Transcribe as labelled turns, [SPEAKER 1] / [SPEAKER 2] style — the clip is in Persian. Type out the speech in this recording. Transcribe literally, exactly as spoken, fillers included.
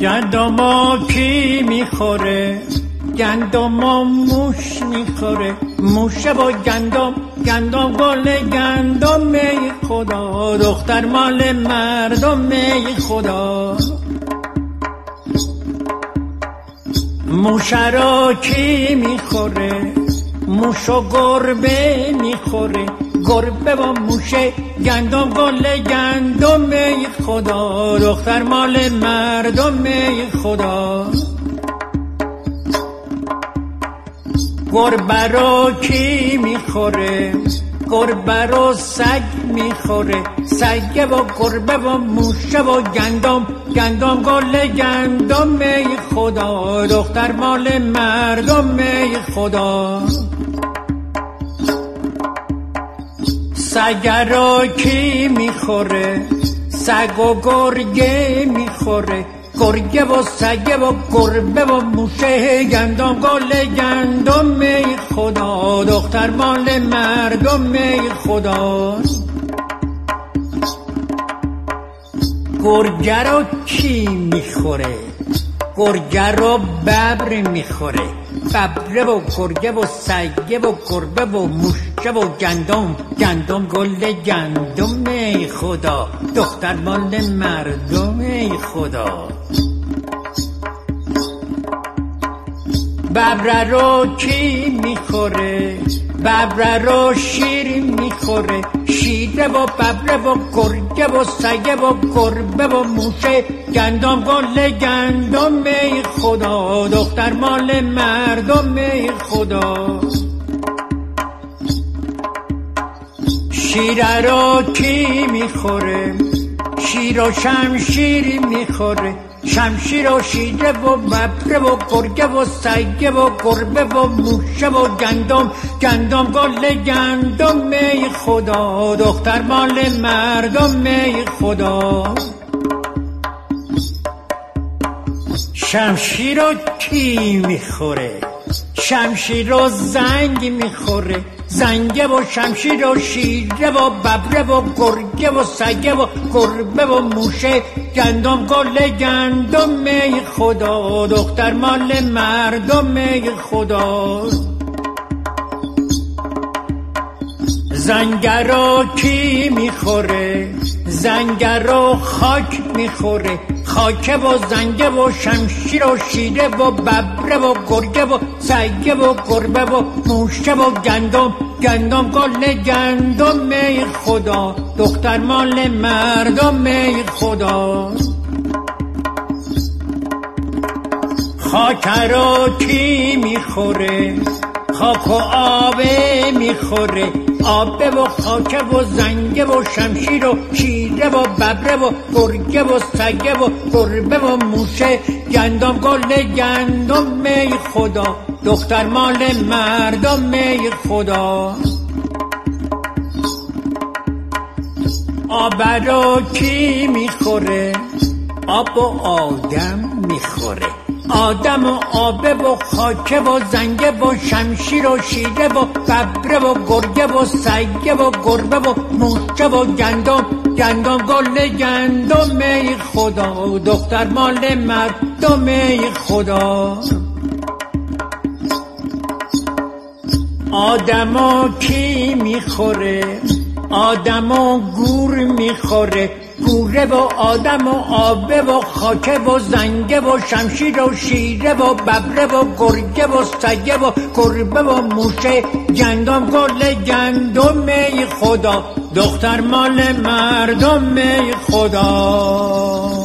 [SPEAKER 1] گندم کی میخوره؟ گندم موش میخوره. موشه با گندم، گندم گل گندم ای خدا، دختر مال مردم ای خدا. موشه را کی میخوره؟ موش و گربه میخوره. گربه با موشه گندم گل گندم ای خدا، دختر مال مردم ای خدا. گربه رو کی میخوره؟ گربه رو سگ میخوره. سگ با گربه و موشه و گندم، گندم گل گندم ای خدا، دختر مال مردم ای خدا. سگ رو کی میخوره؟ سگ و گرگه میخوره. گرگه و سگه و گربه و موشه گندم گل گندم ای خدا، دختر مال مردم ای خدا. گرگه رو کی میخوره؟ گرگه رو ببر میخوره. ببره و گرگه و سگه و گربه و موشه و گندم، گندم گل گندم ای خدا، دختر مال مردم ای خدا. ببره رو کی میخوره؟ ببره رو شیر میخوره. شیره و ببره و گرگه و سگه و گربه و موشه گندم گل گندم ای خدا، دختر مال مردم ای خدا. شیره رو کی میخوره؟ شیر و شمشیر میخوره. شمشیر و شیره و ببره و گرگه و سگه و گربه و موشه و گندم، گندم گل گندم ای خدا، دختر مال مردم ای خدا. شمشیر رو کی میخوره؟ شمشیر رو زنگ میخوره. زنگه و شمشیر و شیره و ببره و گرگه و سگه و گربه و موشه گندم گل گندم ای خدا، دختر مال مردم ای خدا. زنگه رو کی میخوره؟ زنگه رو خاک میخوره. خاکه و زنگه و شمشیر و شیره و ببره و گرگه و سگه و گربه و موشه و گندم، گندم گل گندم ای خدا، دختر مال مردم ای خدا. خاک رو کی میخوره؟ خاک و آبه میخوره. آبه و خاکه و زنگه و شمشیر و شیره و ببره و گرگه و سگه و گربه و موشه گندم گل گندم ای خدا، دختر مال مردم ای خدا. آب رو کی میخوره؟ آب و آدم میخوره. آدم و آبه و خاکه و زنگه و شمشیر و شیره و ببره و گرگه و سگه و گربه و موشه و گندم، گندم گل گندم ای خدا، دختر مال مردم ای خدا. آدمو کی میخوره؟ آدمو گور میخوره. گوره و آدم و آبه و خاکه و زنگه و شمشیر و شیره و ببره و گرگه و سگه و گربه و موشه گندم گل گندم ای خدا، دختر مال مردم ای خدا.